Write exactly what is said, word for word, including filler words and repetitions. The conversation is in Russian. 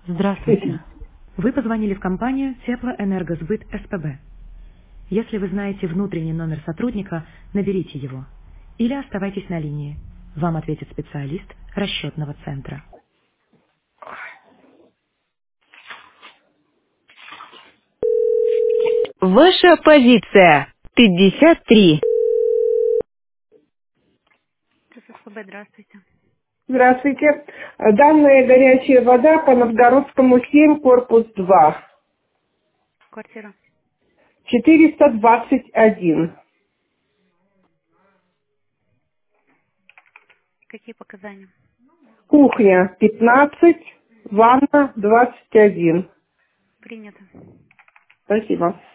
Здравствуйте. Вы позвонили в компанию Теплоэнергосбыт СПБ. Если вы знаете внутренний номер сотрудника, наберите его. Или оставайтесь на линии. Вам ответит специалист расчетного центра. Ваша позиция. пятьдесят три. СПБ, здравствуйте. Здравствуйте. Данная горячая вода по Новгородскому семь, корпус два, Квартира. четыреста двадцать один. Какие показания? Кухня пятнадцать, ванна двадцать один. Принято. Спасибо.